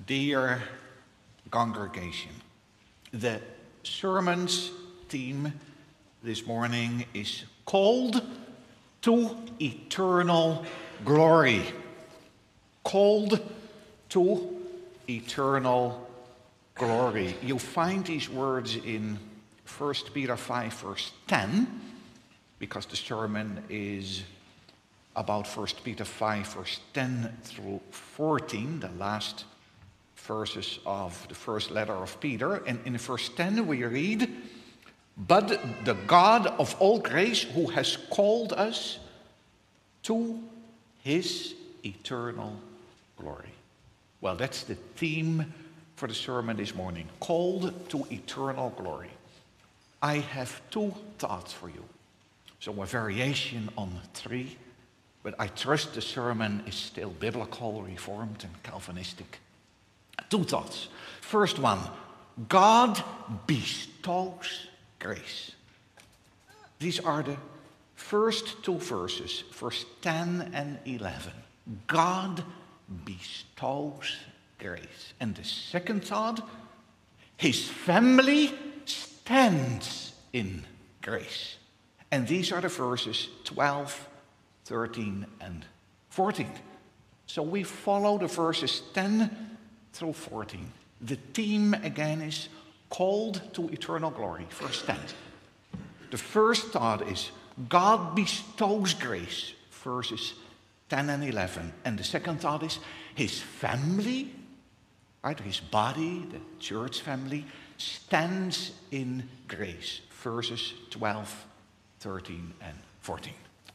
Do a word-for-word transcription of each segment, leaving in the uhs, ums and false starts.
Dear congregation, the sermon's theme this morning is called to eternal glory. Called to eternal glory. You find these words in First Peter five, verse ten, because the sermon is about First Peter five, verse ten through fourteen, the last verses of the first letter of Peter. And in verse ten we read, "But the God of all grace, who has called us to his eternal glory." Well, that's the theme for the sermon this morning, called to eternal glory. I have two thoughts for you. So a variation on three, but I trust the sermon is still biblical, reformed, and Calvinistic. Two thoughts. First one, God bestows grace. These are the first two verses, verse ten and eleven. God bestows grace. And the second thought, his family stands in grace. And these are the verses twelve, thirteen, and fourteen. So we follow the verses ten through fourteen. The theme again is called to eternal glory, verse ten. The first thought is God bestows grace, verses ten and eleven. And the second thought is his family, right, his body, the church family, stands in grace, verses twelve, thirteen, and fourteen.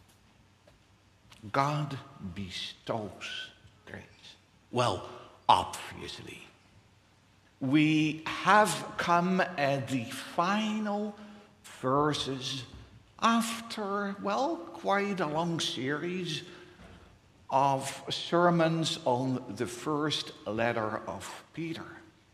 God bestows grace. Well, obviously, we have come at the final verses after, well, quite a long series of sermons on the first letter of Peter.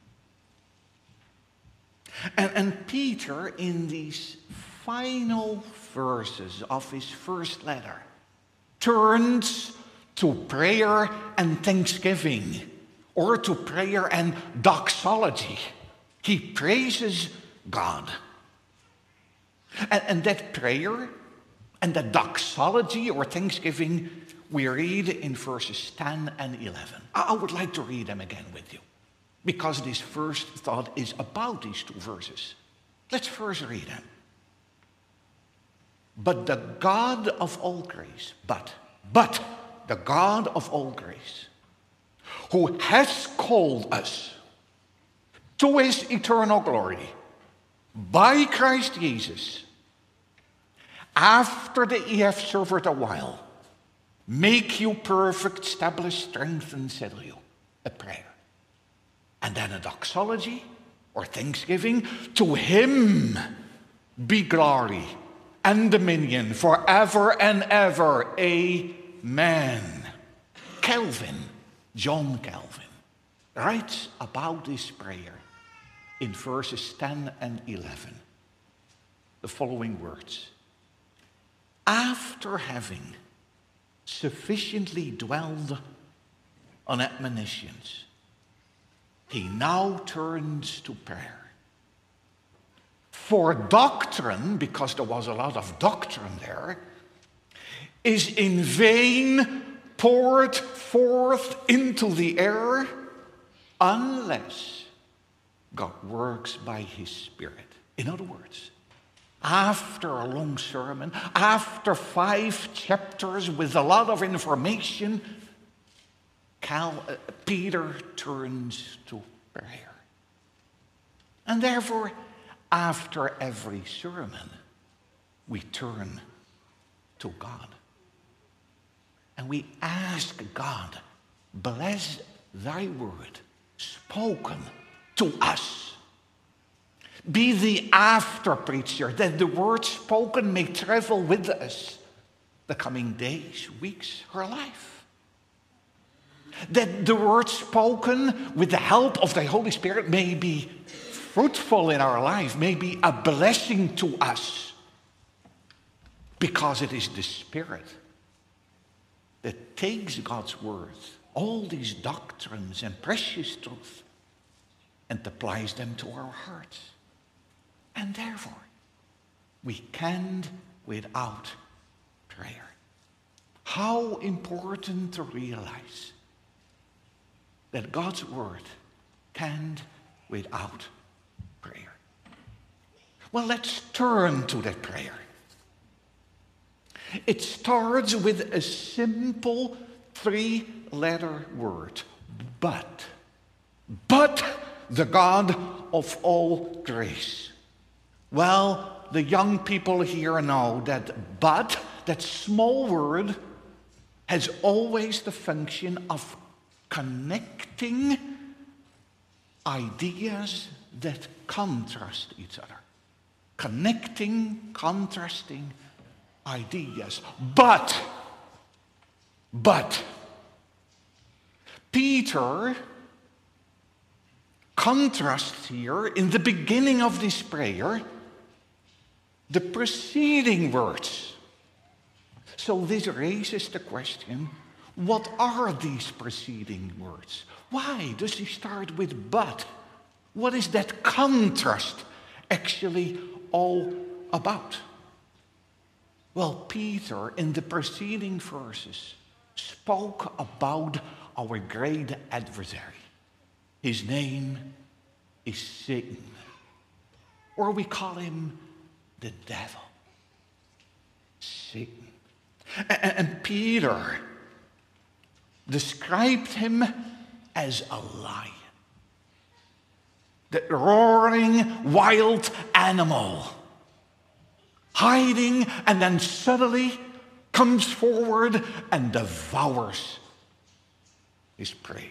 And, and Peter, in these final verses of his first letter, turns to prayer and thanksgiving, or to prayer and doxology. He praises God. And, and that prayer and that doxology or thanksgiving we read in verses ten and eleven. I would like to read them again with you, because this first thought is about these two verses. Let's first read them. But the God of all grace, but, but the God of all grace, who has called us to his eternal glory by Christ Jesus, after that ye have suffered a while, make you perfect, establish, strengthen, settle you. A prayer. And then a doxology or thanksgiving. To him be glory and dominion forever and ever. Amen. Calvin, John Calvin, writes about this prayer in verses ten and eleven. The following words. After having sufficiently dwelled on admonitions, he now turns to prayer. For doctrine, because there was a lot of doctrine there, is in vain poured forth into the air unless God works by his Spirit. In other words, after a long sermon, after five chapters with a lot of information, Cal, uh, Peter turns to prayer. And therefore, after every sermon, we turn to God. And we ask God, bless thy word spoken to us. Be the after preacher, that the word spoken may travel with us the coming days, weeks, or life. That the word spoken with the help of the Holy Spirit may be fruitful in our life, may be a blessing to us, because it is the Spirit that takes God's word all these doctrines and precious truths and applies them to our hearts. And therefore, we can't without prayer. How important to realize that God's word can't without prayer. Well, let's turn to that prayer. It starts with a simple three-letter word, but. But the God of all grace. Well, the young people here know that but, that small word, has always the function of connecting ideas that contrast each other. Connecting, contrasting ideas. But, but, Peter contrasts here in the beginning of this prayer the preceding words. So this raises the question, what are these preceding words? Why does he start with but? What is that contrast actually all about? Well, Peter, in the preceding verses, spoke about our great adversary. His name is Satan, or we call him the devil. Satan. And Peter described him as a lion. The roaring wild animal, hiding and then suddenly comes forward and devours his prey.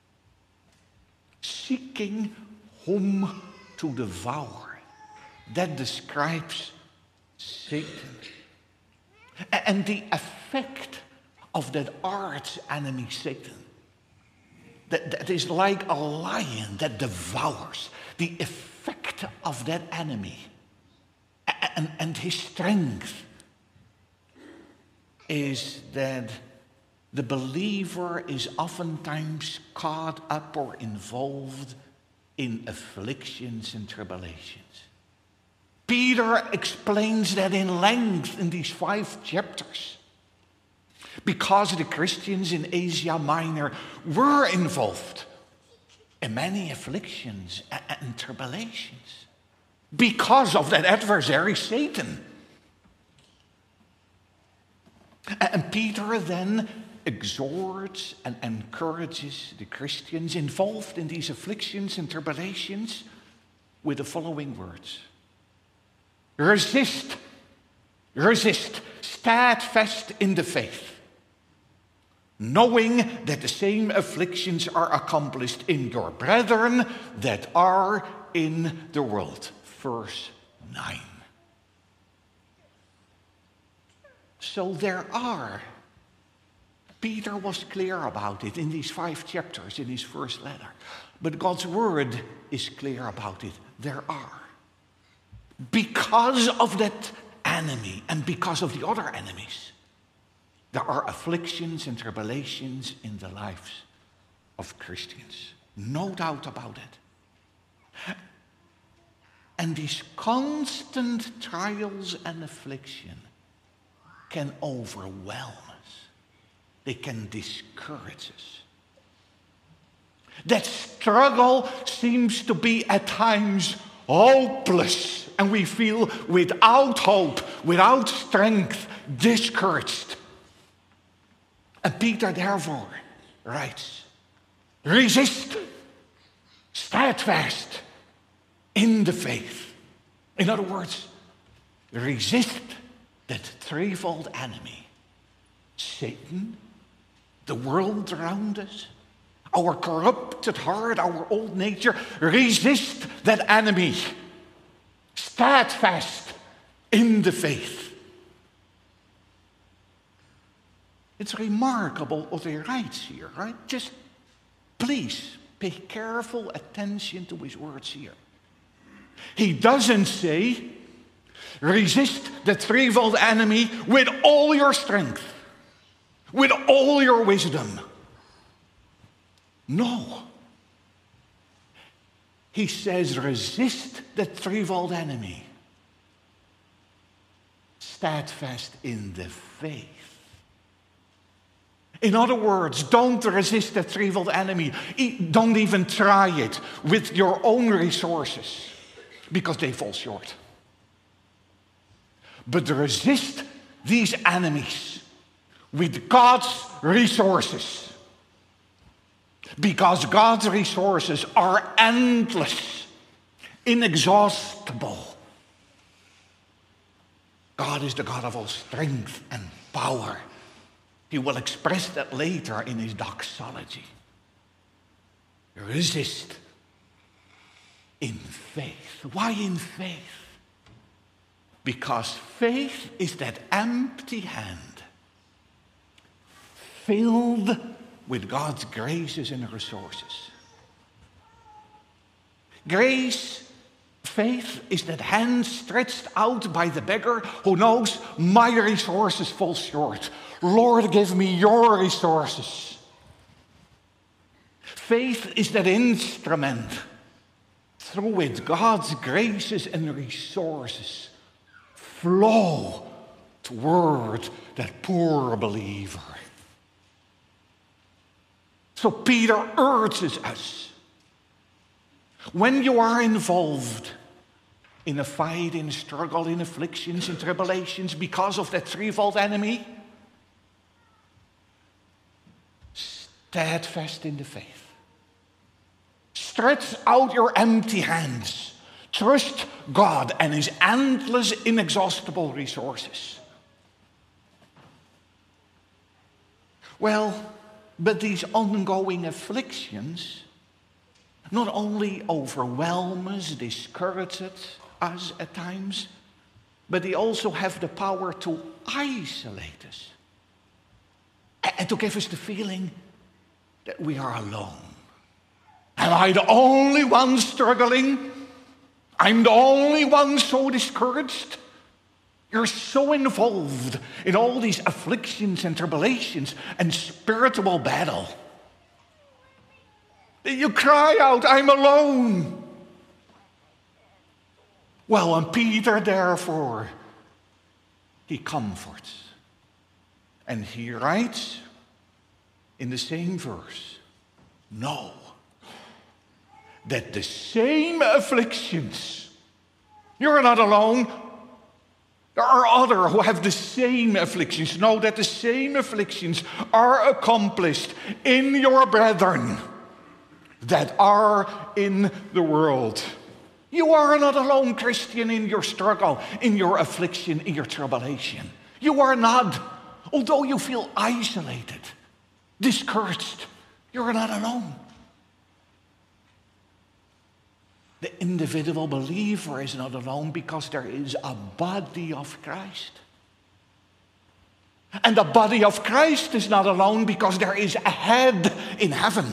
Seeking whom to devour. That describes Satan. And the effect of that arch enemy Satan, that, that is like a lion that devours. The effect of that enemy and, and his strength is that the believer is oftentimes caught up or involved in afflictions and tribulations. Peter explains that in length in these five chapters. Because the Christians in Asia Minor were involved in many afflictions and tribulations. Because of that adversary, Satan. And Peter then exhorts and encourages the Christians involved in these afflictions and tribulations with the following words. Resist, resist, steadfast in the faith, knowing that the same afflictions are accomplished in your brethren that are in the world. Verse nine. So there are, Peter was clear about it in these five chapters in his first letter, but God's word is clear about it. There are. Because of that enemy and because of the other enemies, there are afflictions and tribulations in the lives of Christians. No doubt about it. And these constant trials and affliction can overwhelm us. They can discourage us. That struggle seems to be at times hopeless, and we feel without hope, without strength, discouraged. And Peter therefore writes, resist, steadfast in the faith. In other words, resist that threefold enemy. Satan, the world around us, our corrupted heart, our old nature. Resist that enemy. Steadfast in the faith. It's remarkable what he writes here, right? Just please pay careful attention to his words here. He doesn't say, resist the threefold enemy with all your strength, with all your wisdom. No. He says, resist the threefold enemy. Steadfast in the faith. In other words, don't resist the threefold enemy. Don't even try it with your own resources, because they fall short. But resist these enemies with God's resources, because God's resources are endless, inexhaustible. God is the God of all strength and power. He will express that later in his doxology. Resist in faith. Why in faith? Because faith is that empty hand filled with God's graces and resources. Grace, faith is that hand stretched out by the beggar who knows my resources fall short. Lord, give me your resources. Faith is that instrument through which God's graces and resources flow toward that poor believer. So Peter urges us, when you are involved in a fight, in a struggle, in afflictions, in tribulations, because of that threefold enemy, steadfast in the faith. Stretch out your empty hands. Trust God and his endless, inexhaustible resources. Well, but these ongoing afflictions not only overwhelm us, discourage us at times, but they also have the power to isolate us and to give us the feeling that we are alone. Am I the only one struggling? I'm the only one so discouraged? You're so involved in all these afflictions and tribulations and spiritual battle. You cry out, I'm alone. Well, and Peter, therefore, he comforts. And he writes in the same verse, know that the same afflictions, you're not alone. There are others who have the same afflictions. Know that the same afflictions are accomplished in your brethren that are in the world. You are not alone, Christian, in your struggle, in your affliction, in your tribulation. You are not. Although you feel isolated, discouraged, you're not alone. The individual believer is not alone because there is a body of Christ. And the body of Christ is not alone because there is a head in heaven.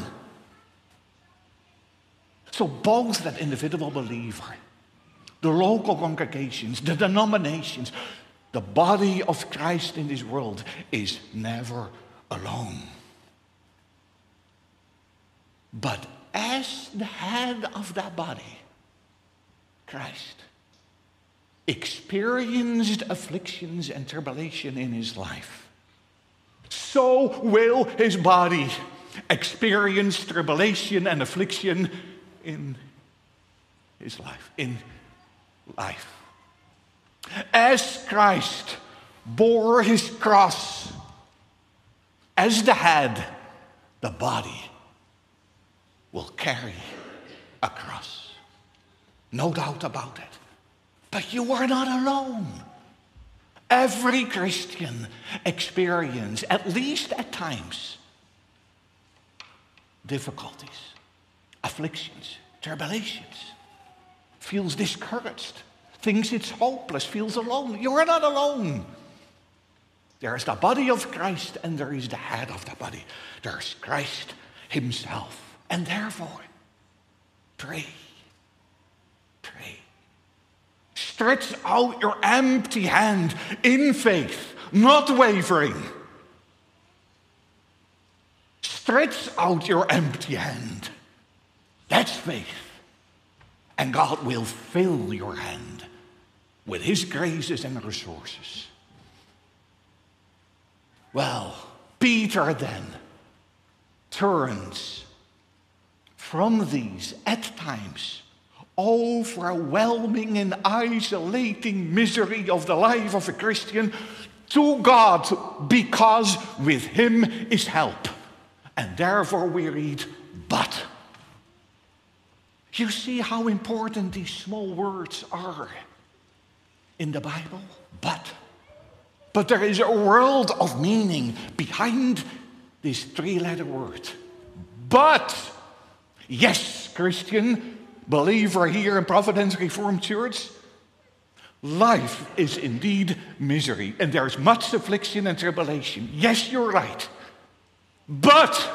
So both that individual believer, the local congregations, the denominations, the body of Christ in this world is never alone. But as the head of that body, Christ experienced afflictions and tribulation in his life, so will his body experience tribulation and affliction in his life. In life. As Christ bore his cross as the head, the body will carry a cross. No doubt about it. But you are not alone. Every Christian experiences, at least at times, difficulties, afflictions, tribulations, feels discouraged, thinks it's hopeless, feels alone. You are not alone. There is the body of Christ and there is the head of the body. There's Christ himself. And therefore, pray. Pray. Stretch out your empty hand in faith, not wavering. Stretch out your empty hand. That's faith. And God will fill your hand with his graces and resources. Well, Peter then turns from these, at times, overwhelming and isolating misery of the life of a Christian to God, because with him is help. And therefore we read, but. You see how important these small words are in the Bible? But. But there is a world of meaning behind this three-letter word. But. Yes, Christian, believer here in Providence Reformed Church, life is indeed misery, and there is much affliction and tribulation. Yes, you're right. But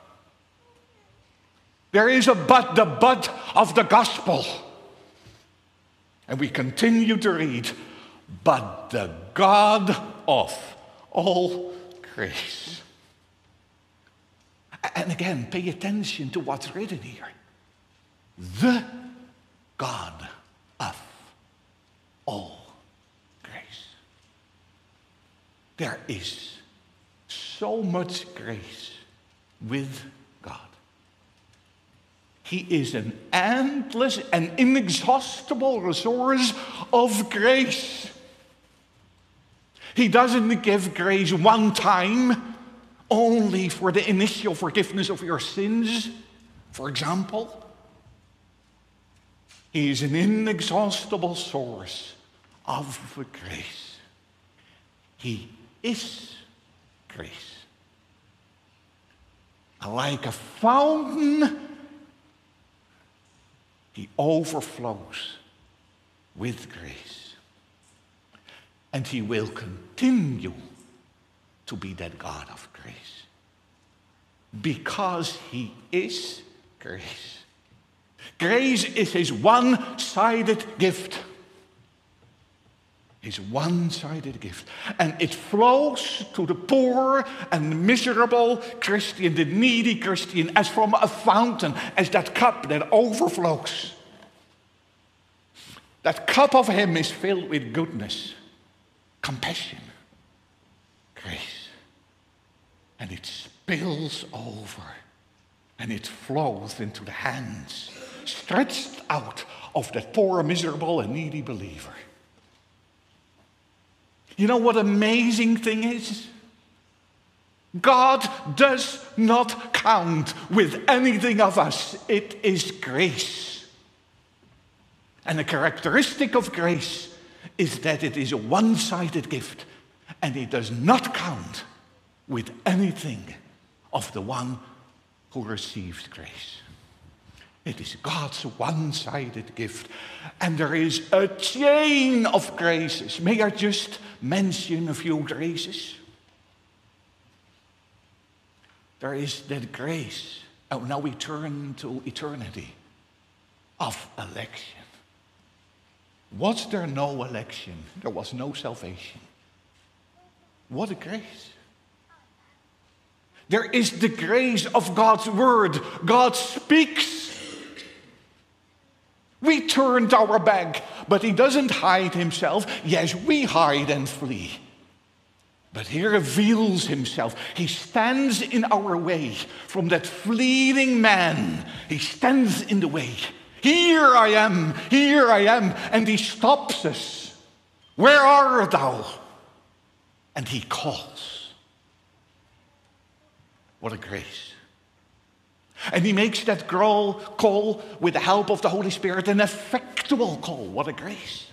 there is a but, the but of the gospel. And we continue to read, but the God of all grace. And again, pay attention to what's written here. The God of all grace. There is so much grace with God. He is an endless and inexhaustible resource of grace. He doesn't give grace one time only for the initial forgiveness of your sins, for example. He is an inexhaustible source of grace. He is grace. Like a fountain, he overflows with grace. And he will continue to be that God of grace. Because he is grace. Grace is his one-sided gift. His one-sided gift. And it flows to the poor and miserable Christian, the needy Christian, as from a fountain, as that cup that overflows. That cup of him is filled with goodness, compassion, grace. And it spills over, and it flows into the hands stretched out of that poor, miserable, and needy believer. You know what amazing thing is? God does not count with anything of us. It is grace. And the characteristic of grace is that it is a one-sided gift, and it does not count with anything of the one who received grace. It is God's one-sided gift. And there is a chain of graces. May I just mention a few graces? There is that grace. Oh, now we turn to eternity of election. Was there no election? There was no salvation. What a grace. There is the grace of God's word. God speaks. We turned our back, but he doesn't hide himself. Yes, we hide and flee. But he reveals himself. He stands in our way from that fleeting man. He stands in the way. Here I am, here I am. And he stops us. Where art thou? And he calls. What a grace. And he makes that call with the help of the Holy Spirit an effectual call. What a grace.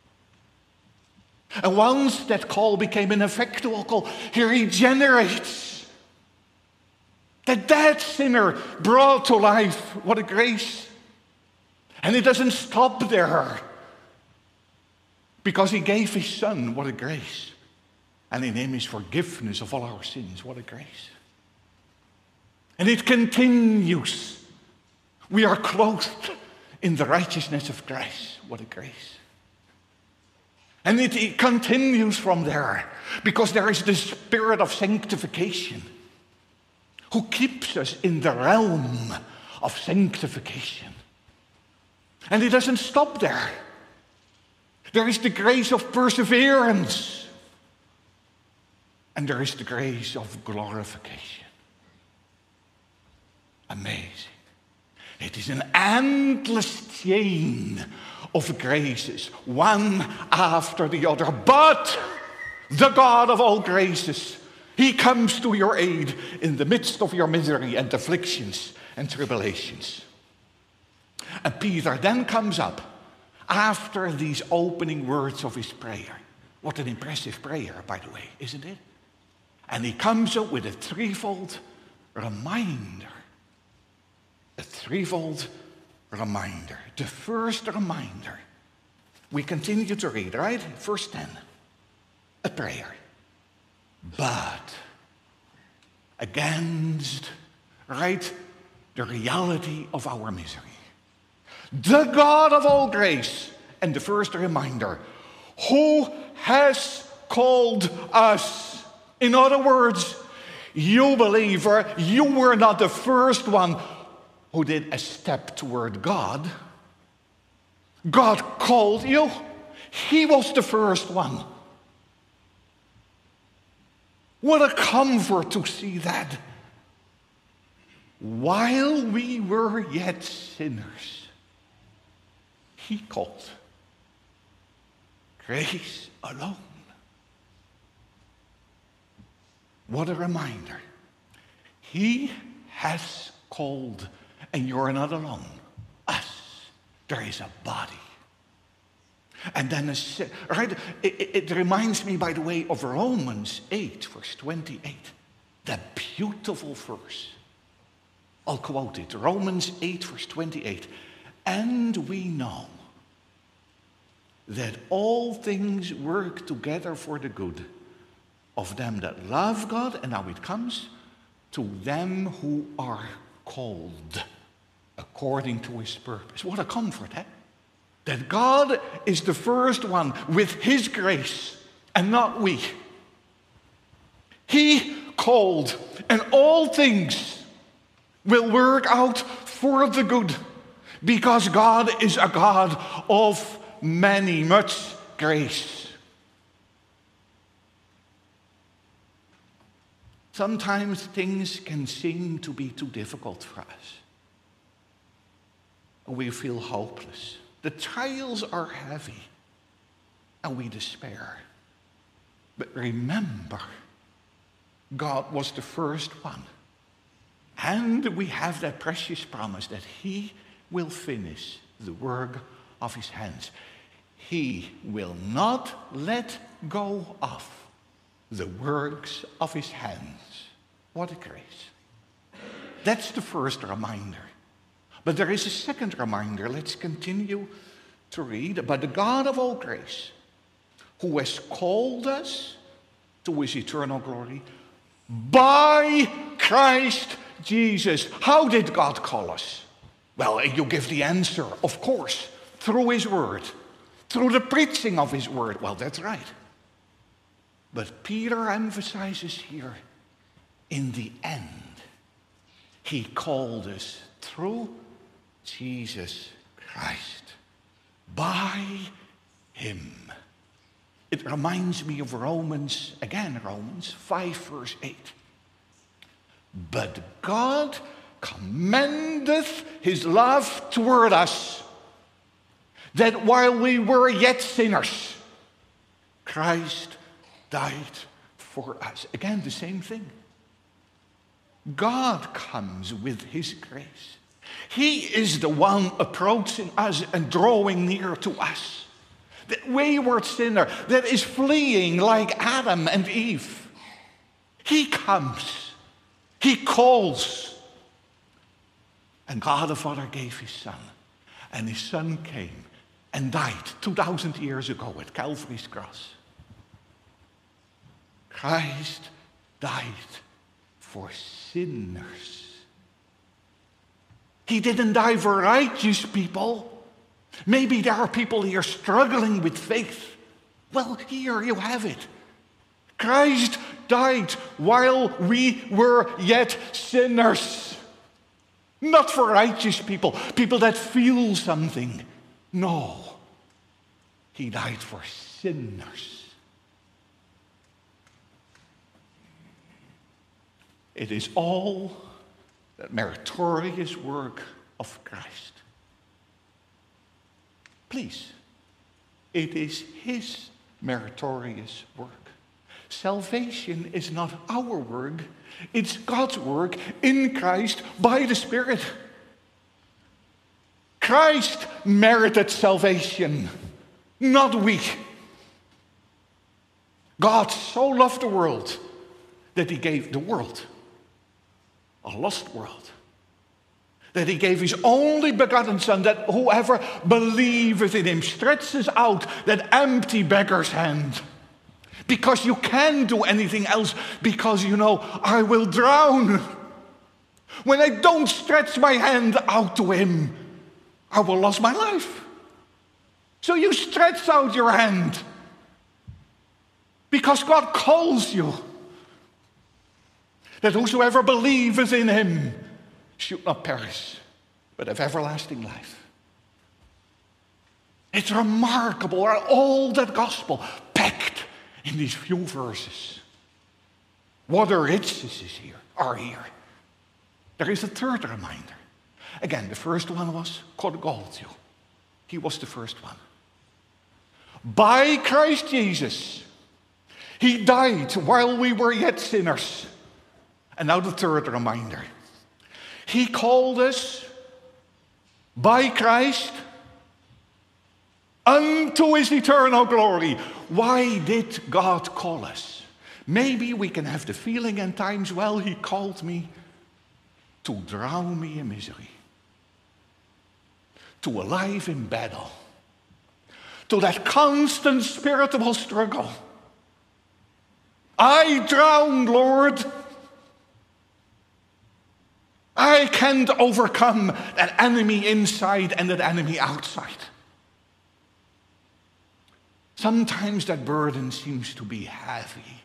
And once that call became an effectual call, he regenerates. The dead sinner brought to life. What a grace. And it doesn't stop there. Because he gave his son. What a grace. And in him is forgiveness of all our sins. What a grace. And it continues. We are clothed in the righteousness of Christ. What a grace. And it, it continues from there. Because there is the spirit of sanctification who keeps us in the realm of sanctification. And it doesn't stop there. There is the grace of perseverance. And there is the grace of glorification. Amazing. It is an endless chain of graces, one after the other. But the God of all graces, he comes to your aid in the midst of your misery and afflictions and tribulations. And Peter then comes up after these opening words of his prayer. What an impressive prayer, by the way, isn't it? And he comes up with a threefold reminder. A threefold reminder. The first reminder. We continue to read, right? Verse ten. A prayer. But against, right, the reality of our misery. The God of all grace. And the first reminder. Who has called us? In other words, you believer, you were not the first one who did a step toward God. God called you. He was the first one. What a comfort to see that. While we were yet sinners, he called. Grace alone. What a reminder. He has called, and you're not alone. Us. There is a body. And then, a, right, it, it reminds me, by the way, of Romans eight, verse twenty-eight. That beautiful verse. I'll quote it. Romans eight, verse twenty-eight. And we know that all things work together for the good of them that love God, and now it comes, to them who are called according to his purpose. What a comfort, eh? That God is the first one with his grace, and not we. He called, and all things will work out for the good, because God is a God of many, much grace. Sometimes things can seem to be too difficult for us. We feel hopeless. The trials are heavy, and we despair. But remember, God was the first one. And we have that precious promise that he will finish the work of his hands. He will not let go of the works of his hands. What a grace. That's the first reminder. But there is a second reminder. Let's continue to read. But the God of all grace, who has called us to his eternal glory by Christ Jesus. How did God call us? Well, you give the answer, of course, through his word, through the preaching of his word. Well, that's right. But Peter emphasizes here, in the end, he called us through Jesus Christ, by him. It reminds me of Romans, again, Romans five, verse eight. But God commendeth his love toward us, that while we were yet sinners, Christ died for us. Again, the same thing. God comes with his grace. He is the one approaching us and drawing near to us. That wayward sinner that is fleeing like Adam and Eve. He comes. He calls. And God the Father gave his Son. And his Son came and died two thousand years ago at Calvary's cross. Christ died for sinners. He didn't die for righteous people. Maybe there are people here struggling with faith. Well, here you have it. Christ died while we were yet sinners. Not for righteous people, people that feel something. No, he died for sinners. It is all the meritorious work of Christ. Please, it is his meritorious work. Salvation is not our work, it's God's work in Christ by the Spirit. Christ merited salvation, not we. God so loved the world that he gave the world, a lost world, that he gave his only begotten Son, that whoever believeth in him stretches out that empty beggar's hand. Because you can't do anything else, because you know, I will drown. When I don't stretch my hand out to him, I will lose my life. So you stretch out your hand, because God calls you, that whosoever believeth in him should not perish, but have everlasting life. It's remarkable, all that gospel packed in these few verses. What a riches is here, are here. There is a third reminder. Again, the first one was Kodgoltio. He was the first one. By Christ Jesus, he died while we were yet sinners. And now the third reminder. He called us by Christ unto his eternal glory. Why did God call us? Maybe we can have the feeling in times, well, he called me to drown me in misery, to a life in battle, to that constant spiritual struggle. I drowned, Lord. I can't overcome that enemy inside and that enemy outside. Sometimes that burden seems to be heavy.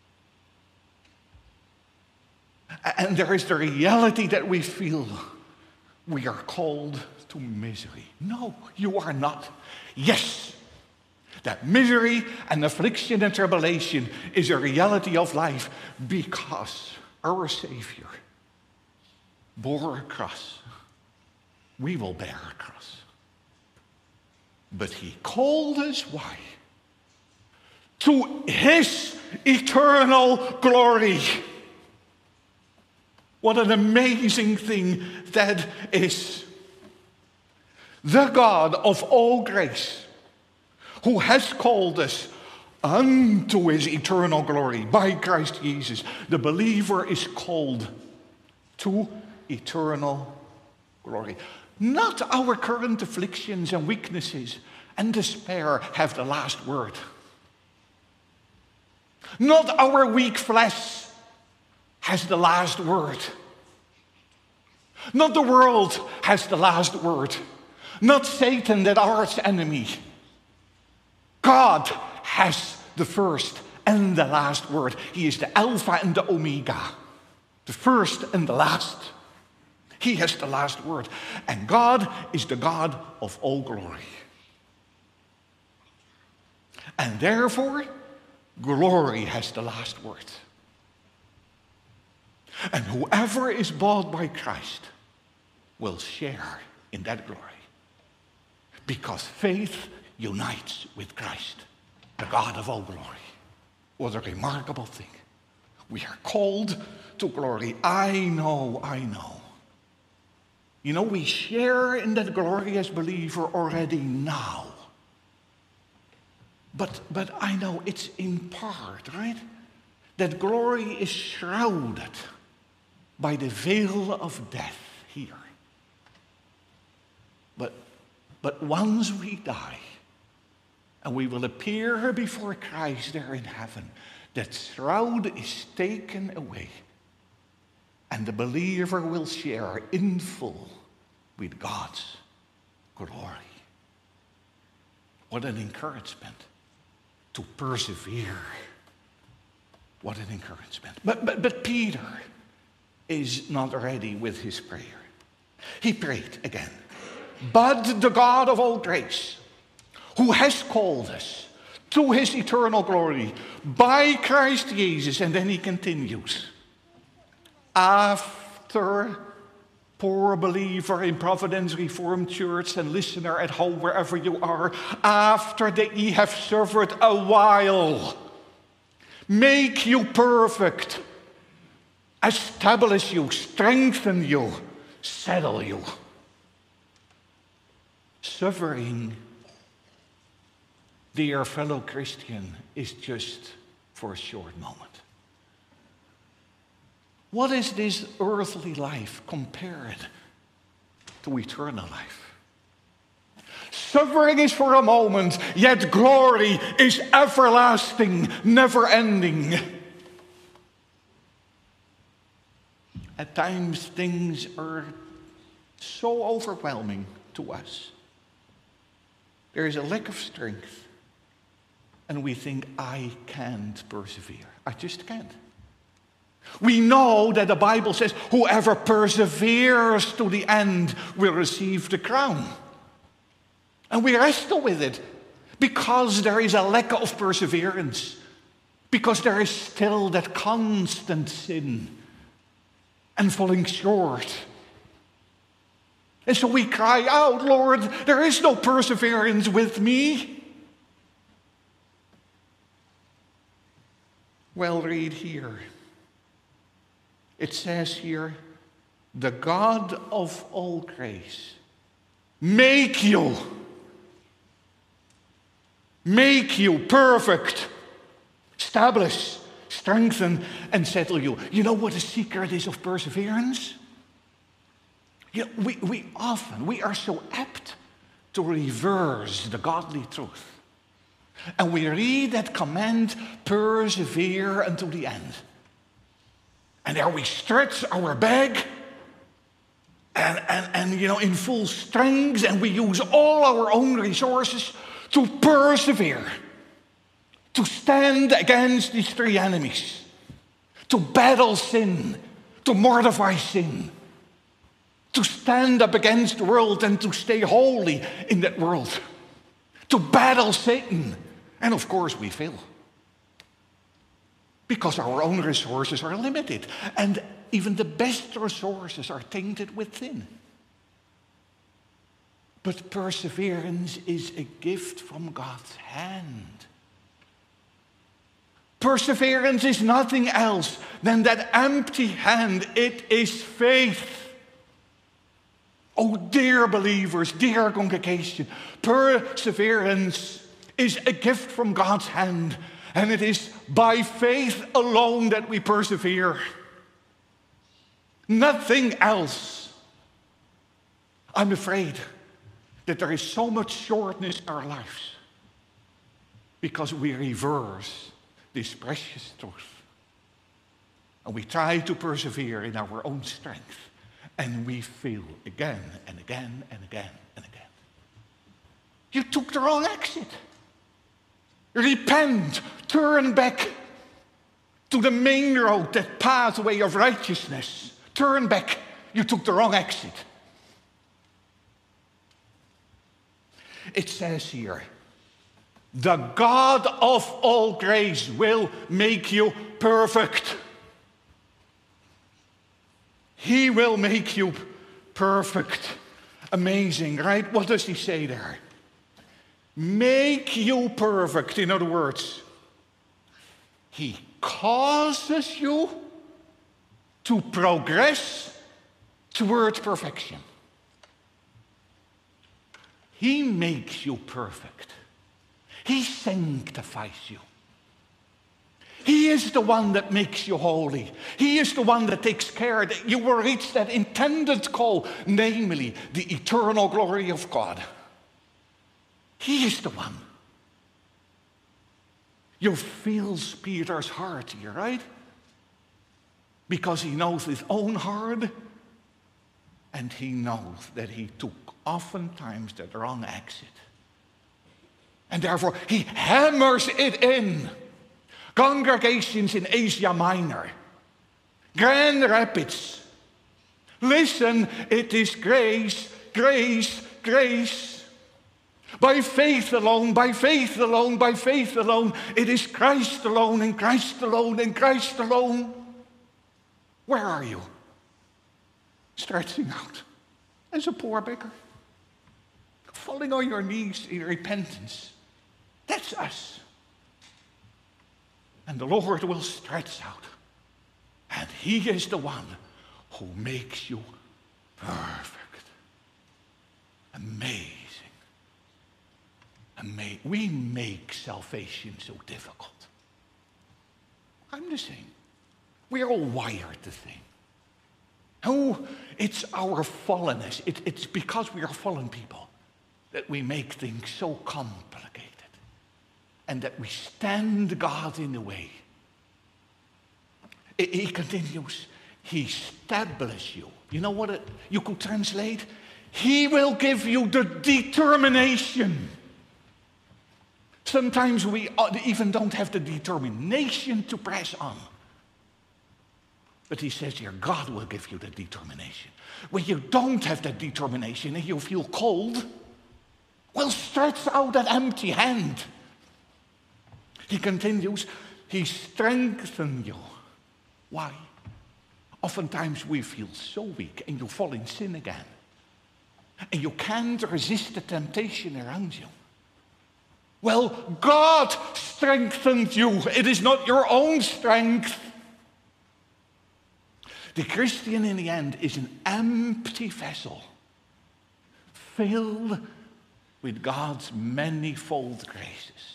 And there is the reality that we feel we are called to misery. No, you are not. Yes, that misery and affliction and tribulation is a reality of life because our Savior bore a cross. We will bear a cross. But he called us, why? To his eternal glory. What an amazing thing that is. The God of all grace, who has called us unto his eternal glory by Christ Jesus. The believer is called to eternal glory. Not our current afflictions and weaknesses and despair have the last word. Not our weak flesh has the last word. Not the world has the last word. Not Satan, that arch enemy. God has the first and the last word. He is the Alpha and the Omega, the first and the last. He has the last word. And God is the God of all glory. And therefore, glory has the last word. And whoever is bought by Christ will share in that glory. Because faith unites with Christ, the God of all glory. What a remarkable thing. We are called to glory. I know, I know. You know, we share in that glory as believer already now. But, but I know it's in part, right? That glory is shrouded by the veil of death here. But, but once we die, and we will appear before Christ there in heaven, that shroud is taken away. And the believer will share in full with God's glory. What an encouragement to persevere What an encouragement. But, but, but Peter is not ready with his prayer. He prayed again. But the God of all grace, who has called us to his eternal glory by Christ Jesus, and then he continues, after, poor believer in Providence Reformed Church and listener at home, wherever you are, after that ye have suffered a while, make you perfect, establish you, strengthen you, settle you. Suffering, dear fellow Christian, is just for a short moment. What is this earthly life compared to eternal life? Suffering is for a moment, yet glory is everlasting, never ending. At times things are so overwhelming to us. There is a lack of strength, and we think, I can't persevere. I just can't. We know that the Bible says, whoever perseveres to the end will receive the crown. And we wrestle with it because there is a lack of perseverance, because there is still that constant sin and falling short. And so we cry out, Lord, there is no perseverance with me. Well, read here. It says here, the God of all grace make you, make you perfect, establish, strengthen, and settle you. You know what the secret is of perseverance? You know, we, we often, we are so apt to reverse the godly truth. And we read that command, persevere until the end. And there we stretch our back and, and, and, you know, in full strength, and we use all our own resources to persevere, to stand against these three enemies, to battle sin, to mortify sin, to stand up against the world and to stay holy in that world, to battle Satan. And of course we fail, because our own resources are limited, and even the best resources are tainted with sin. But perseverance is a gift from God's hand. Perseverance is nothing else than that empty hand. It is faith. Oh, dear believers, dear congregation, perseverance is a gift from God's hand, and it is by faith alone that we persevere. Nothing else. I'm afraid that there is so much shortness in our lives because we reverse this precious truth. And we try to persevere in our own strength, and we fail again and again and again and again. You took the wrong exit. Repent, turn back to the main road, that pathway of righteousness. Turn back. You took the wrong exit. It says here, the God of all grace will make you perfect. He will make you perfect. Amazing, right? What does he say there? Make you perfect. In other words, he causes you to progress towards perfection. He makes you perfect. He sanctifies you. He is the one that makes you holy. He is the one that takes care that you will reach that intended goal, namely the eternal glory of God. He is the one. You feel Peter's heart here, right? Because he knows his own heart, and he knows that he took oftentimes the wrong exit. And therefore he hammers it in. congregations in Asia Minor, Grand Rapids. Listen, it is grace, grace, grace. By faith alone, by faith alone, by faith alone. It is Christ alone, and Christ alone, and Christ alone. Where are you? Stretching out as a poor beggar. Falling on your knees in repentance. That's us. And the Lord will stretch out. And He is the one who makes you perfect. Amazing. Ama- we make salvation so difficult. I'm the same. We're all wired the same. Oh, it's our fallenness. It, it's because we are fallen people that we make things so complicated. And that we stand God in the way. He continues, He establishes you. You know what it, you could translate? He will give you the determination. Sometimes we even don't have the determination to press on. But He says here, God will give you the determination. When you don't have that determination and you feel cold, well, stretch out that empty hand. He continues, He strengthens you. Why? Oftentimes we feel so weak and you fall in sin again. And you can't resist the temptation around you. Well, God strengthens you. It is not your own strength. The Christian in the end is an empty vessel filled with God's manifold graces.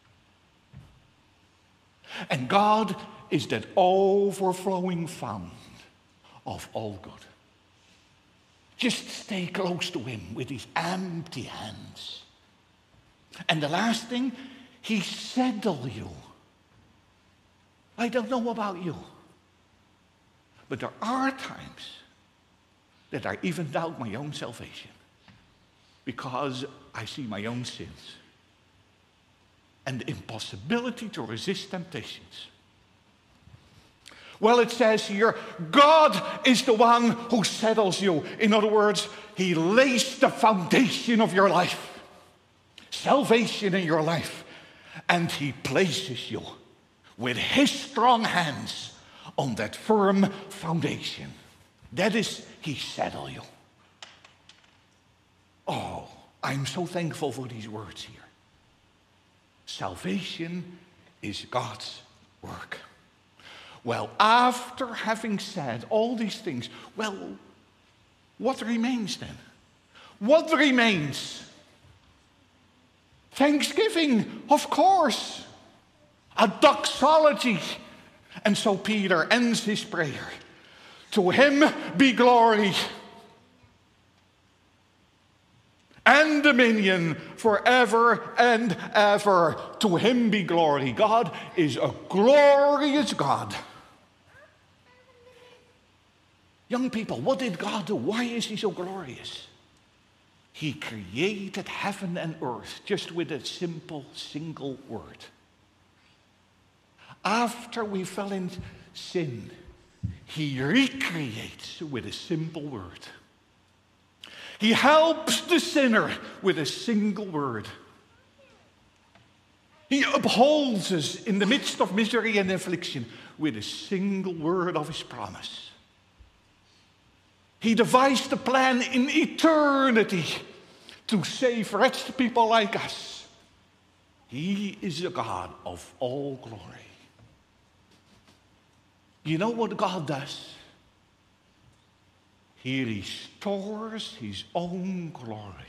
And God is that overflowing fount of all good. Just stay close to Him with His empty hands. And the last thing, He settles you. I don't know about you, but there are times that I even doubt my own salvation because I see my own sins and the impossibility to resist temptations. Well, it says here, God is the one who settles you. In other words, He lays the foundation of your life, salvation in your life, and He places you with His strong hands on that firm foundation. That is, He settles you. Oh, I'm so thankful for these words here. Salvation is God's work. Well, after having said all these things, well, what remains then? What remains? Thanksgiving, of course. A doxology. And so Peter ends his prayer. To Him be glory and dominion forever and ever. To Him be glory. God is a glorious God. Young people, what did God do? Why is He so glorious? He created heaven and earth just with a simple, single word. After we fell in sin, He recreates with a simple word. He helps the sinner with a single word. He upholds us in the midst of misery and affliction with a single word of His promise. He devised a plan in eternity to save wretched people like us. He is a God of all glory. You know what God does? He restores His own glory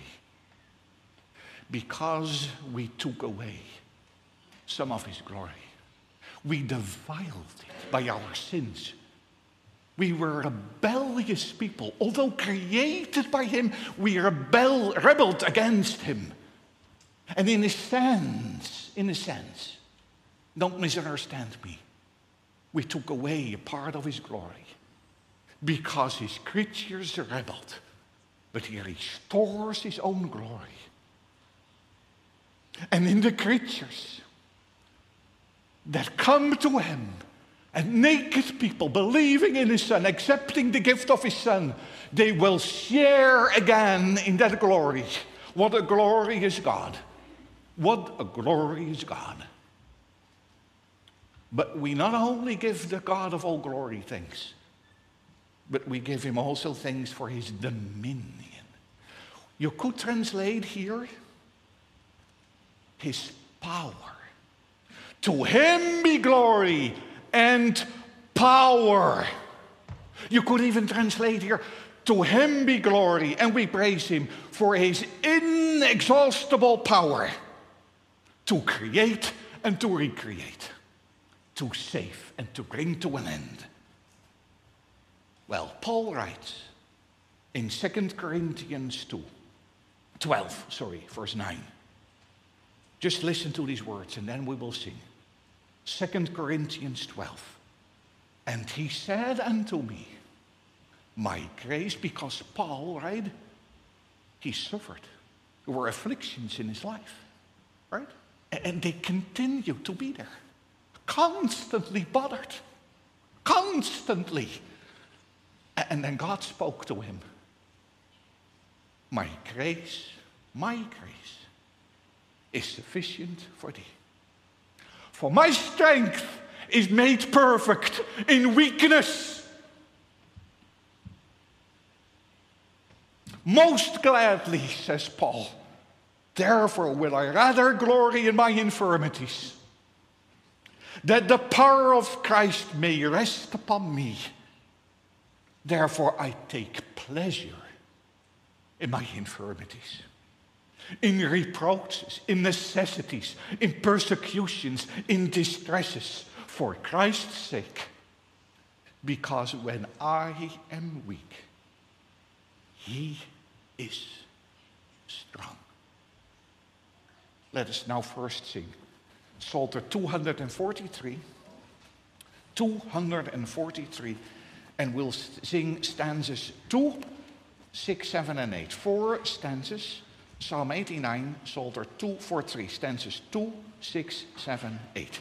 because we took away some of His glory. We defiled it by our sins. We were rebellious people. Although created by Him, we rebel, rebelled against Him. And in a sense, in a sense, don't misunderstand me, we took away a part of His glory because His creatures rebelled. But He restores His own glory. And in the creatures, that come to him, and naked people believing in his Son, accepting the gift of his Son, they will share again in that glory. What a glorious God. What a glorious God. But we not only give the God of all glory things, but we give him also things for his dominion. You could translate here his power. To him be glory and power. You could even translate here, to him be glory, and we praise him for his inexhaustible power to create and to recreate, to save and to bring to an end. Well, Paul writes in Second Corinthians two, twelve, sorry, verse nine. Just listen to these words and then we will sing. Second Corinthians twelve. And he said unto me, my grace, because Paul, right, he suffered. There were afflictions in his life, right? And they continue to be there. Constantly bothered. Constantly. And then God spoke to him. My grace, my grace is sufficient for thee. For my strength is made perfect in weakness. Most gladly, says Paul, therefore will I rather glory in my infirmities, that the power of Christ may rest upon me. Therefore I take pleasure in my infirmities, in reproaches, in necessities, in persecutions, in distresses, for Christ's sake. Because when I am weak, he is strong. Let us now first sing Psalter two forty-three, two forty-three, and we'll sing stanzas two, six, seven, and eight. Four stanzas, Psalm eighty-nine, Psalter two forty-three, stanzas two, six, seven, eight.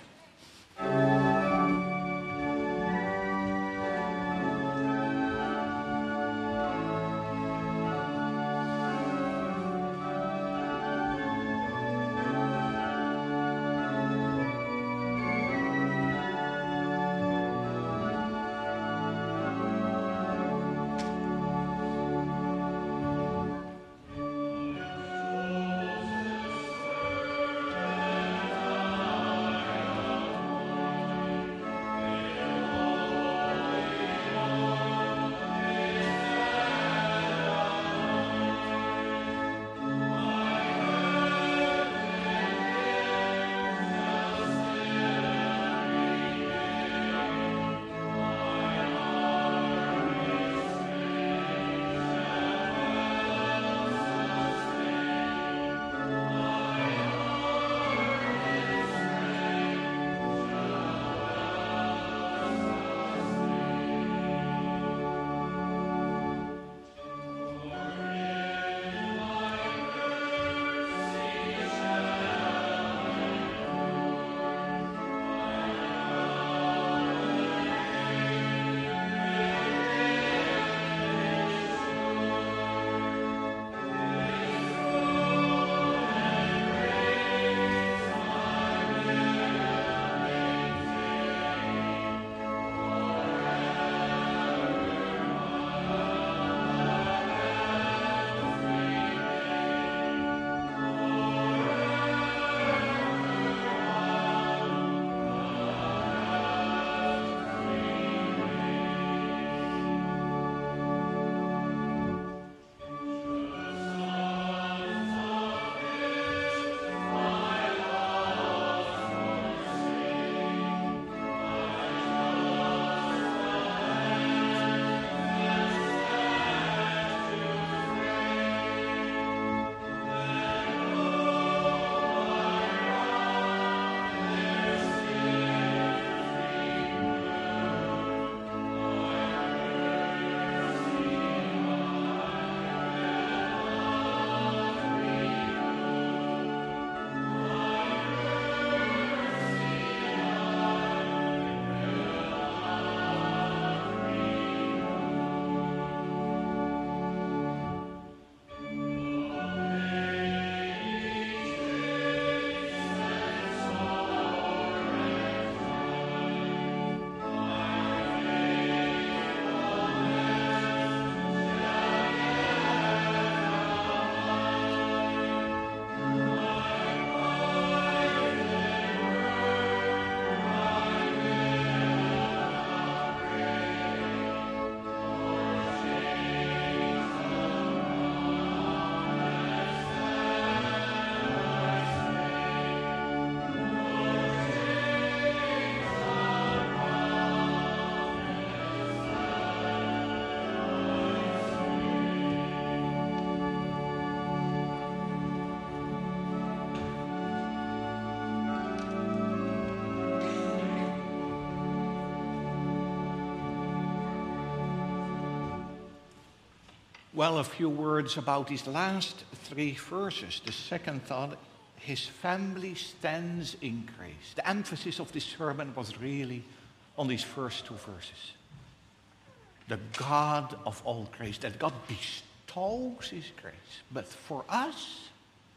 Well, a few words about these last three verses. The second thought, his family stands in grace. The emphasis of this sermon was really on these first two verses. The God of all grace, that God bestows his grace. But for us,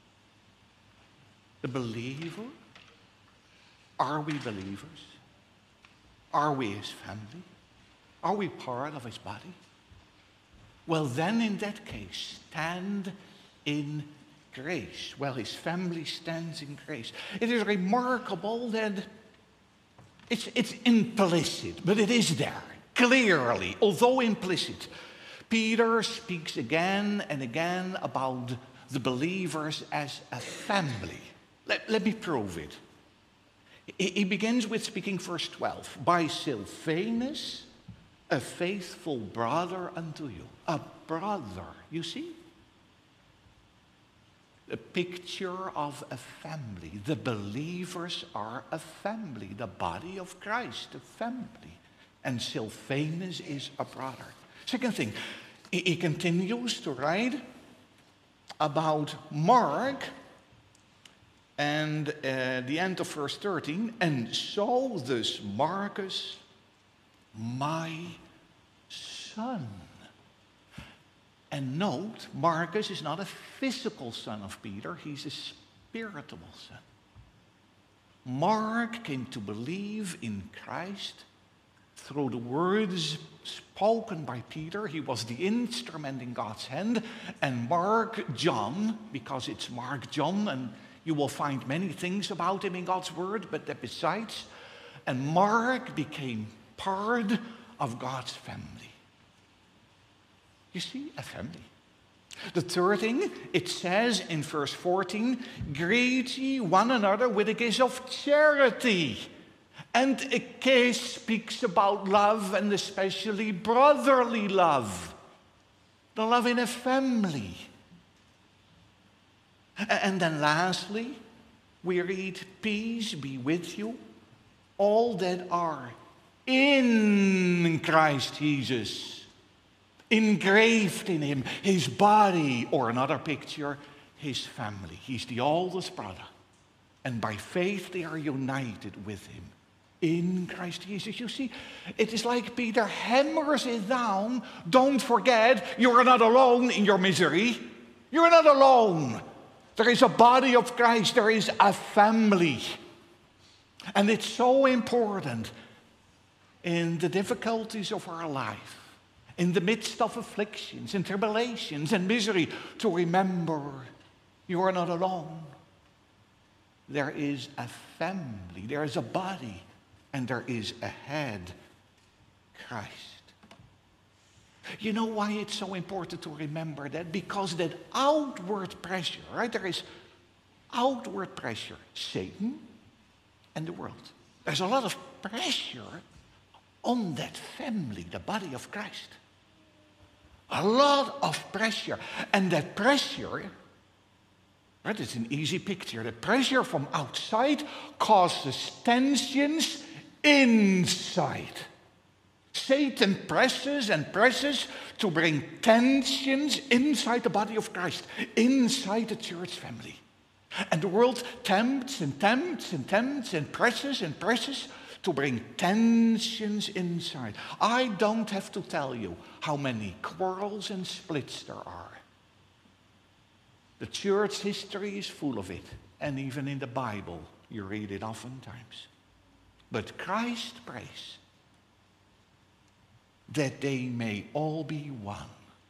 the believer, are we believers? Are we his family? Are we part of his body? Well, then in that case, stand in grace. Well, his family stands in grace. It is remarkable that it's, it's implicit, but it is there, clearly, although implicit. Peter speaks again and again about the believers as a family. Let, let me prove it. He, he begins with speaking verse twelve. By Silvanus, a faithful brother unto you. A brother, you see? A picture of a family. The believers are a family. The body of Christ, a family. And Silvanus is a brother. Second thing, he, he continues to write about Mark and uh, the end of verse thirteen. And so this Marcus, my son. And note, Marcus is not a physical son of Peter, he's a spiritual son. Mark came to believe in Christ through the words spoken by Peter. He was the instrument in God's hand. And Mark John, because it's Mark John, and you will find many things about him in God's word, but that besides, and Mark became part of God's family. You see, a family. The third thing, it says in verse fourteen, greet ye one another with a kiss of charity. And a kiss speaks about love, and especially brotherly love. The love in a family. And then lastly, we read, peace be with you, all that are in Christ Jesus, engraved in him, his body, or another picture, his family. He's the oldest brother. And by faith they are united with him in Christ Jesus. You see, it is like Peter hammers it down. Don't forget, you are not alone in your misery. You are not alone. There is a body of Christ. There is a family. And it's so important in the difficulties of our life, in the midst of afflictions and tribulations and misery, to remember you are not alone. There is a family, there is a body, and there is a head, Christ. You know why it's so important to remember that? Because that outward pressure, right? There is outward pressure, Satan and the world. There's a lot of pressure on that family, the body of Christ. A lot of pressure. And that pressure, right, it's an easy picture. The pressure from outside causes tensions inside. Satan presses and presses to bring tensions inside the body of Christ, inside the church family. And the world tempts and tempts and tempts and presses and presses to bring tensions inside. I don't have to tell you how many quarrels and splits there are. The church history is full of it, and even in the Bible you read it oftentimes. But Christ prays that they may all be one.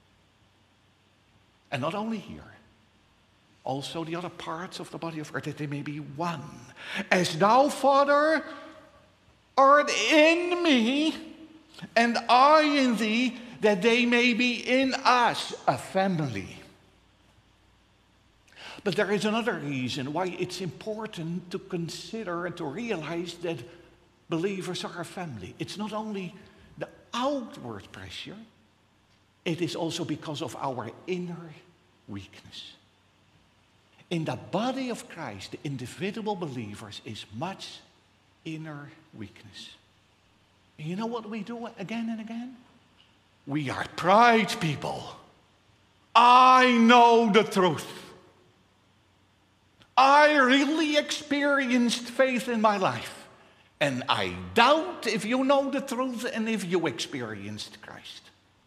And not only here, also the other parts of the body of Christ, that they may be one. As thou, Father, art in me, and I in thee, that they may be in us, a family. But there is another reason why it's important to consider and to realize that believers are a family. It's not only the outward pressure, it is also because of our inner weakness. In the body of Christ, the individual believers is much inner weakness. And you know what we do again and again? We are pride people. I know the truth. I really experienced faith in my life. And I doubt if you know the truth and if you experienced Christ.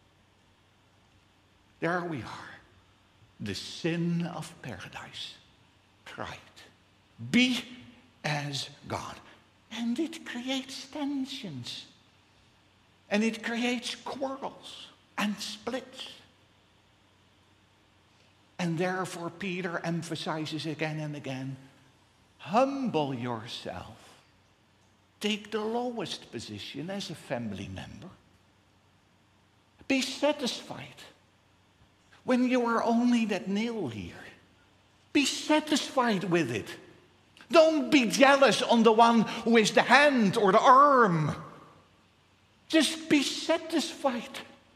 There we are. The sin of paradise. Pride. Be as God. And it creates tensions. And it creates quarrels and splits. And therefore Peter emphasizes again and again, humble yourself. Take the lowest position as a family member. Be satisfied when you are only that nail here. Be satisfied with it. Don't be jealous on the one who is the hand or the arm. Just be satisfied.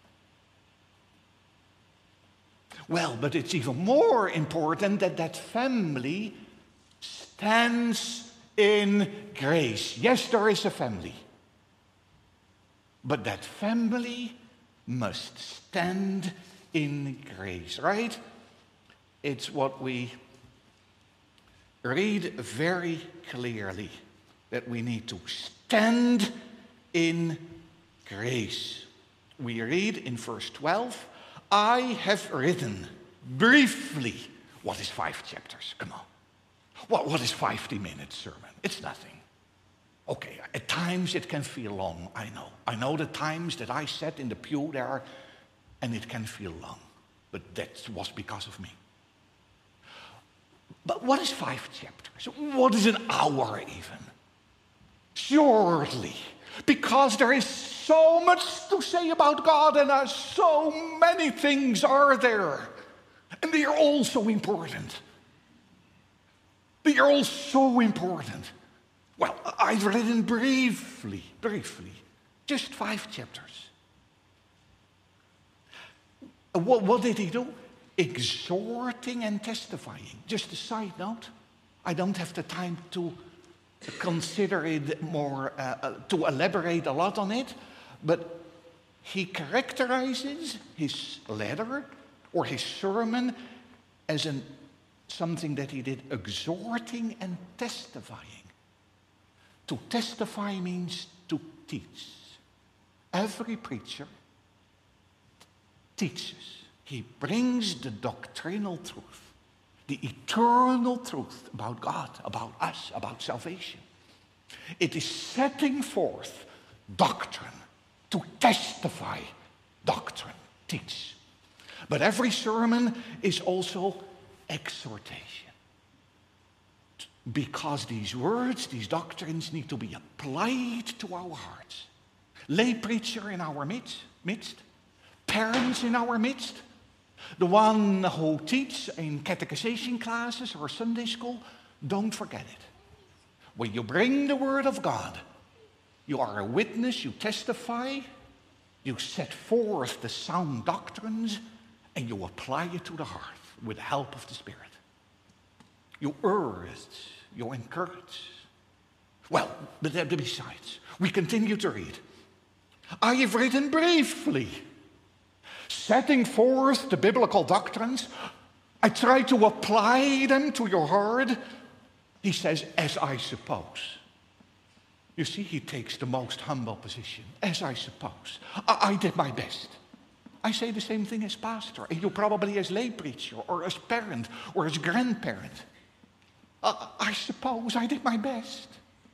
Well, but it's even more important that that family stands in grace. Yes, there is a family. But that family must stand in grace, right? It's what we read very clearly, that we need to stand in grace. We read in verse twelve, I have written briefly. What is five chapters? Come on. What, what is fifty minutes sermon? It's nothing. Okay, at times it can feel long, I know. I know the times that I sat in the pew there and it can feel long. But that was because of me. But what is five chapters? What is an hour even? Surely, because there is so much to say about God and uh, so many things are there. And they are all so important. They are all so important. Well, I've written briefly, briefly, just five chapters. What, what did he do? Exhorting and testifying. Just a side note, I don't have the time to consider it more, uh, uh, to elaborate a lot on it, but he characterizes his letter or his sermon as an, something that he did, exhorting and testifying. To testify means to teach. Every preacher teaches. He brings the doctrinal truth, the eternal truth about God, about us, about salvation. It is setting forth doctrine, to testify doctrine, teach. But every sermon is also exhortation. Because these words, these doctrines need to be applied to our hearts. Lay preacher in our midst, midst, parents in our midst, the one who teach in catechization classes or Sunday school, don't forget it. When you bring the word of God, you are a witness, you testify, you set forth the sound doctrines, and you apply it to the heart with the help of the Spirit. You urge, you encourage. Well, but besides, we continue to read. I have written briefly, setting forth the biblical doctrines. I try to apply them to your heart. He says, as I suppose. You see, he takes the most humble position. As I suppose. I, I did my best. I say the same thing as pastor, and you probably as lay preacher, or as parent, or as grandparent. Uh, I suppose I did my best.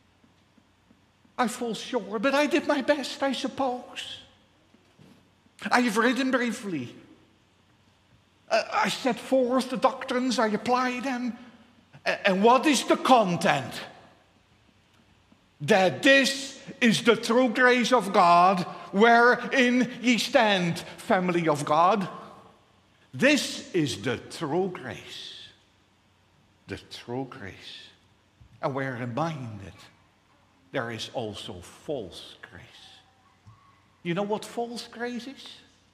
I fall short, but I did my best, I suppose. I have written briefly. Uh, I set forth the doctrines, I apply them. Uh, and what is the content? That this is the true grace of God, wherein ye stand, family of God. This is the true grace. The true grace. And we're reminded there is also false grace. You know what false grace is?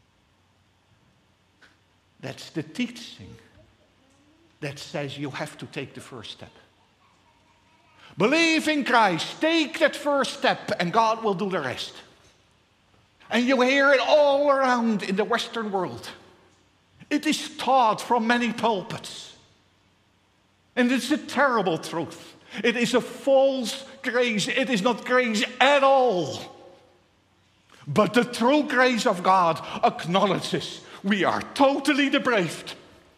That's the teaching that says you have to take the first step. Believe in Christ, take that first step, and God will do the rest. And you hear it all around in the Western world. It is taught from many pulpits. And it's a terrible truth. It is a false grace. It is not grace at all. But the true grace of God acknowledges we are totally depraved.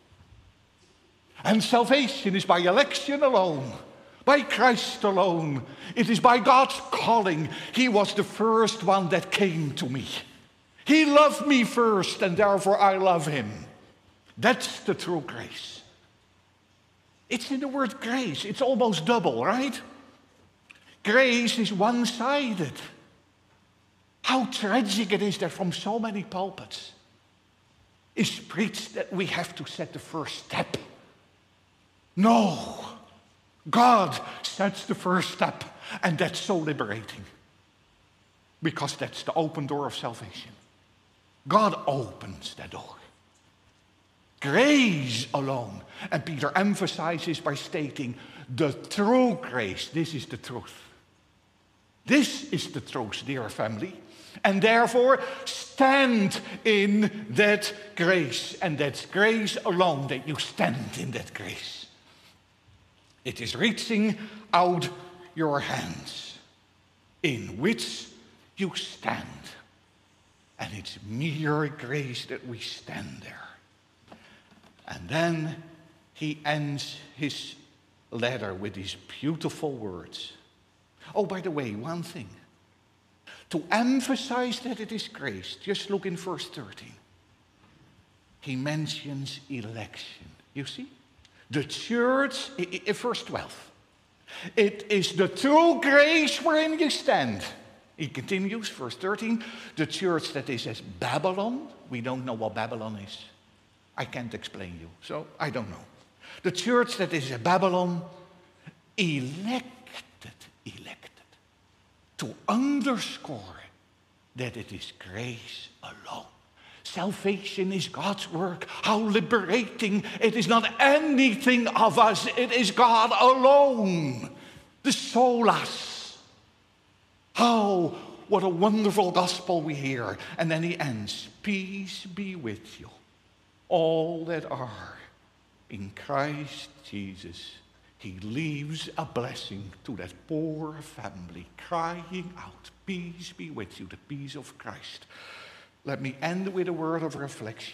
And salvation is by election alone, by Christ alone. It is by God's calling. He was the first one that came to me. He loved me first, and therefore I love him. That's the true grace. It's in the word grace. It's almost double, right? Grace is one-sided. How tragic it is that from so many pulpits is preached that we have to set the first step. No. God sets the first step, and that's so liberating. Because that's the open door of salvation. God opens that door. Grace alone. And Peter emphasizes by stating the true grace. This is the truth. This is the truth, dear family. And therefore, stand in that grace. And that's grace alone, that you stand in that grace. It is reaching out your hands, in which you stand. And it's mere grace that we stand there. And then he ends his letter with these beautiful words. Oh, by the way, one thing. To emphasize that it is grace, just look in verse thirteen. He mentions election. You see? The church, in verse twelve. It is the true grace wherein you stand. He continues, verse thirteen. The church that is as Babylon. We don't know what Babylon is. I can't explain you, so I don't know. The church that is as Babylon, elected, elected. To underscore that it is grace alone. Salvation is God's work. How liberating. It is not anything of us. It is God alone. The solas. How, what a wonderful gospel we hear. And then he ends. Peace be with you. All that are in Christ Jesus. He leaves a blessing to that poor family, crying out, peace be with you, the peace of Christ. Let me end with a word of reflection.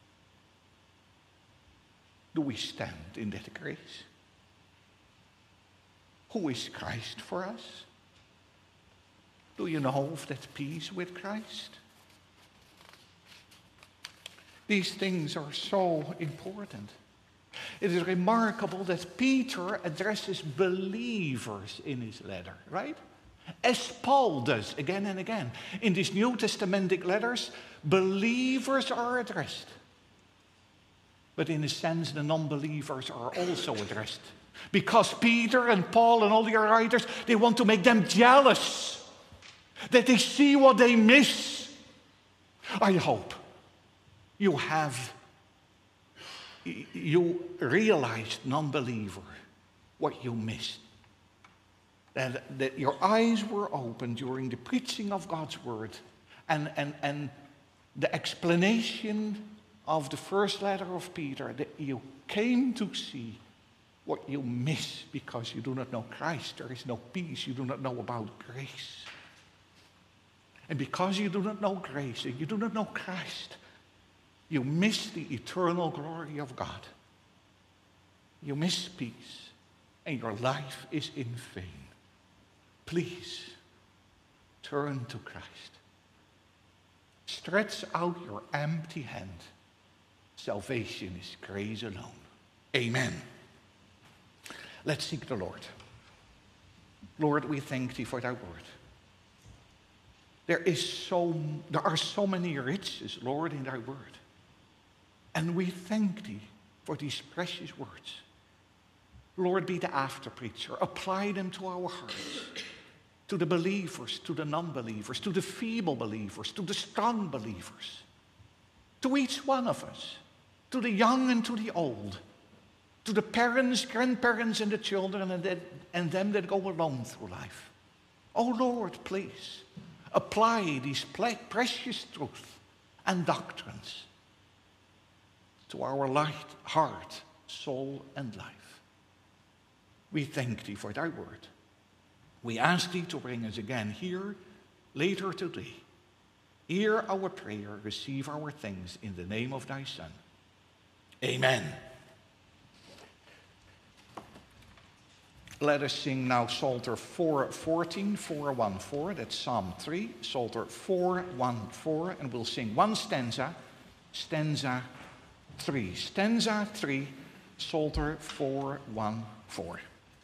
Do we stand in that grace? Who is Christ for us? Do you know of that peace with Christ? These things are so important. It is remarkable that Peter addresses believers in his letter, right? As Paul does again and again. In these New Testamentic letters, believers are addressed. But in a sense, the non-believers are also addressed. Because Peter and Paul and all the other writers, they want to make them jealous. That they see what they miss. I hope you have you realized, non-believer, what you missed. That, that your eyes were opened during the preaching of God's word and, and, and the explanation of the first letter of Peter, that you came to see what you miss because you do not know Christ. There is no peace. You do not know about grace. And because you do not know grace and you do not know Christ, you miss the eternal glory of God. You miss peace, and your life is in vain. Please, turn to Christ. Stretch out your empty hand. Salvation is grace alone. Amen. Let's seek the Lord. Lord, we thank thee for thy word. There is so, there are so many riches, Lord, in thy word. And we thank thee for these precious words. Lord, be the after preacher. Apply them to our hearts, to the believers, to the non-believers, to the feeble believers, to the strong believers, to each one of us, to the young and to the old, to the parents, grandparents, and the children, and, that, and them that go alone through life. Oh Lord, please, apply these precious truths and doctrines to our light, heart, soul, and life. We thank thee for thy word. We ask thee to bring us again here later today. Hear our prayer, receive our thanks in the name of thy Son. Amen. Let us sing now Psalter four fourteen, four one four, that's Psalm three, Psalter four one four, and we'll sing one stanza, stanza three. Stanza three, Psalter four one four.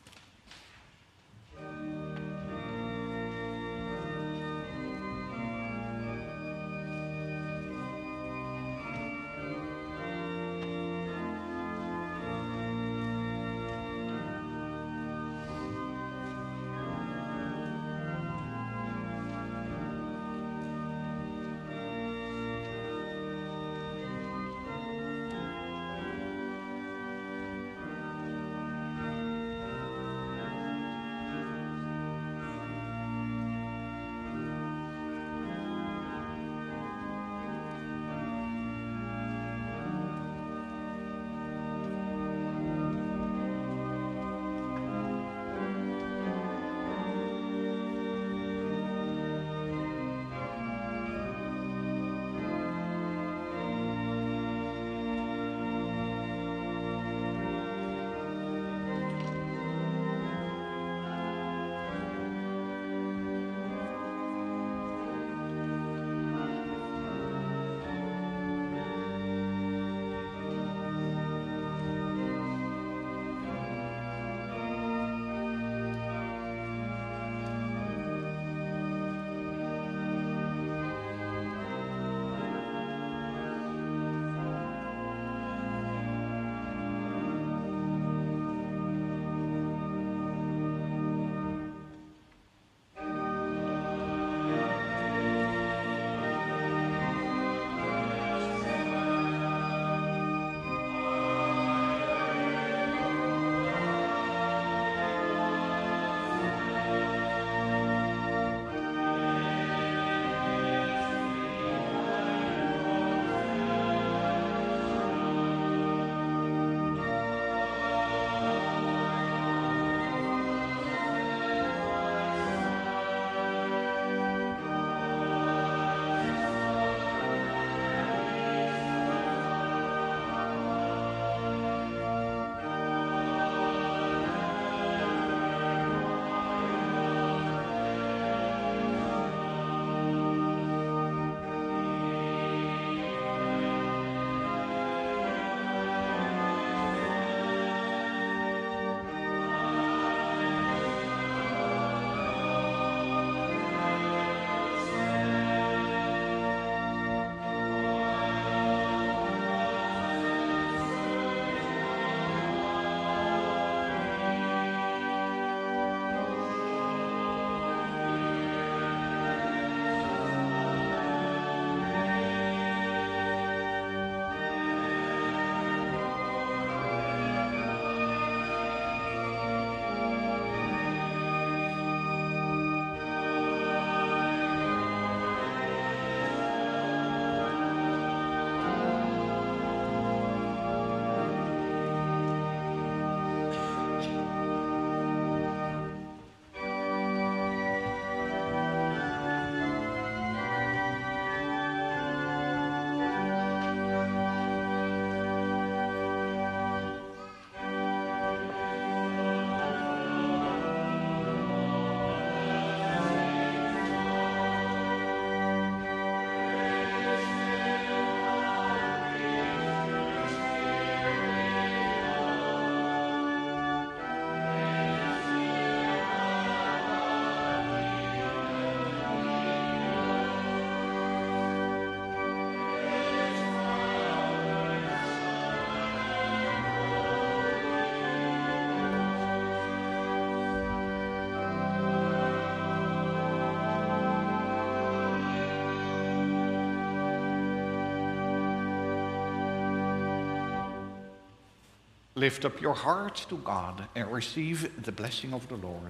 Lift up your heart to God and receive the blessing of the Lord.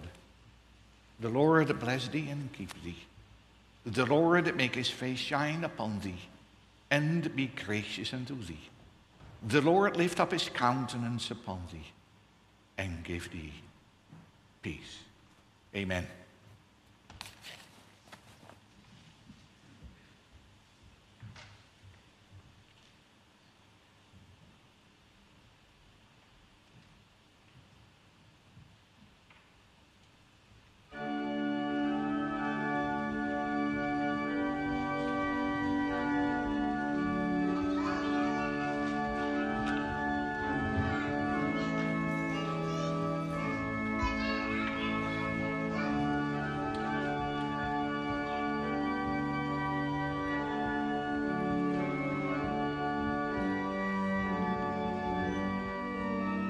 The Lord bless thee and keep thee. The Lord make his face shine upon thee and be gracious unto thee. the Lord lift up his countenance upon thee and give thee peace. Amen.